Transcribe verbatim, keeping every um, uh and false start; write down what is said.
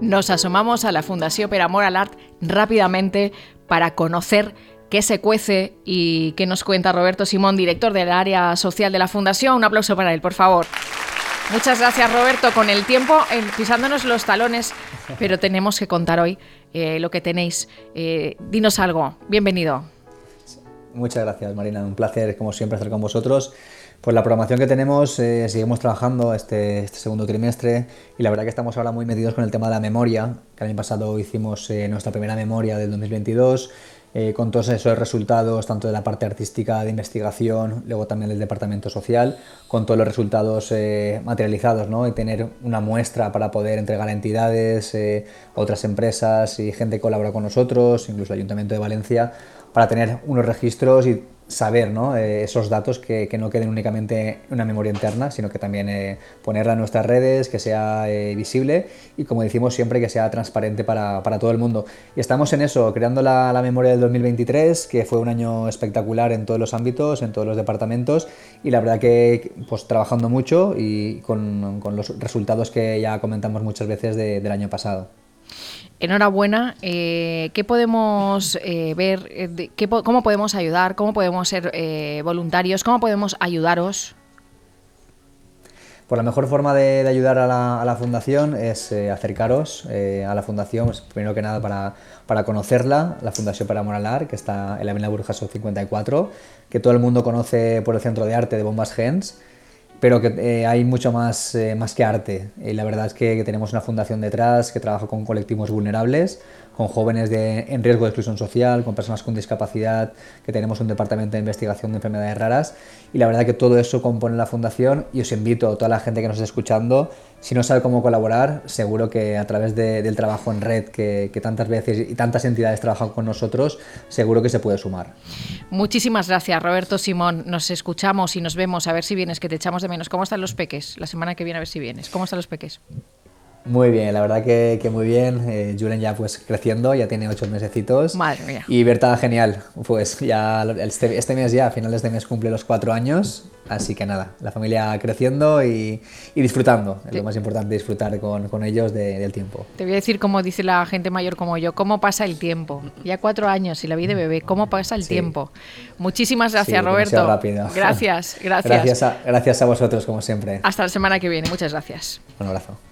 nos asomamos a la Fundació Per Amor a l'Art rápidamente para conocer qué se cuece y qué nos cuenta Roberto Simón, director del área social de la Fundación. Un aplauso para él, por favor. Muchas gracias, Roberto. Con el tiempo eh, pisándonos los talones, pero tenemos que contar hoy eh, lo que tenéis. Eh, dinos algo. Bienvenido. Muchas gracias, Marina. Un placer, como siempre, estar con vosotros. Pues la programación que tenemos, eh, seguimos trabajando este, este segundo trimestre y la verdad que estamos ahora muy metidos con el tema de la memoria, que el año pasado hicimos eh, nuestra primera memoria del dos mil veintidós, eh, con todos esos resultados, tanto de la parte artística, de investigación, luego también del departamento social, con todos los resultados eh, materializados, ¿no? Y tener una muestra para poder entregar a entidades, eh, otras empresas y gente que colabora con nosotros, incluso el Ayuntamiento de Valencia, para tener unos registros y saber, ¿no? eh, esos datos que, que no queden únicamente en una memoria interna, sino que también eh, ponerla en nuestras redes, que sea eh, visible y, como decimos siempre, que sea transparente para, para todo el mundo. Y estamos en eso, creando la, la memoria del dos mil veintitrés, que fue un año espectacular en todos los ámbitos, en todos los departamentos, y la verdad que pues trabajando mucho y con, con los resultados que ya comentamos muchas veces de, del año pasado. Enhorabuena. Eh, ¿Qué podemos eh, ver? Eh, de, qué, ¿Cómo podemos ayudar? ¿Cómo podemos ser eh, voluntarios? ¿Cómo podemos ayudaros? Pues la mejor forma de, de ayudar a la, a la Fundación es eh, acercaros eh, a la Fundación, pues, primero que nada para, para conocerla, la Fundació Per Amor a l'Art, que está en la Avenida Burjassot cincuenta y cuatro, que todo el mundo conoce por el Centro de Arte de Bombas Gens, pero que eh, hay mucho más, eh, más que arte. Y la verdad es que, que tenemos una fundación detrás que trabaja con colectivos vulnerables, con jóvenes de, en riesgo de exclusión social, con personas con discapacidad, que tenemos un departamento de investigación de enfermedades raras, y la verdad que todo eso compone la fundación. Y os invito a toda la gente que nos esté escuchando, si no sabe cómo colaborar, seguro que a través de, del trabajo en red que, que tantas veces y tantas entidades trabajan con nosotros, seguro que se puede sumar. Muchísimas gracias, Roberto Simón. Nos escuchamos y nos vemos, a ver si vienes, que te echamos de menos. ¿Cómo están los peques? La semana que viene a ver si vienes. ¿Cómo están los peques? Muy bien, la verdad que, que muy bien. Eh, Julen ya pues creciendo, ya tiene ocho mesecitos. Madre mía. Y Berta genial, pues ya este, este mes ya, a finales de mes cumple los cuatro años, así que nada, la familia creciendo y, y disfrutando, es lo más importante, disfrutar con, con ellos de, del tiempo. Te voy a decir, como dice la gente mayor como yo, cómo pasa el tiempo. Ya cuatro años y la vida de bebé, cómo pasa el sí. tiempo. Muchísimas gracias, sí, Roberto. Rápido. Gracias, gracias. Gracias a, gracias a vosotros, como siempre. Hasta la semana que viene, muchas gracias. Un abrazo.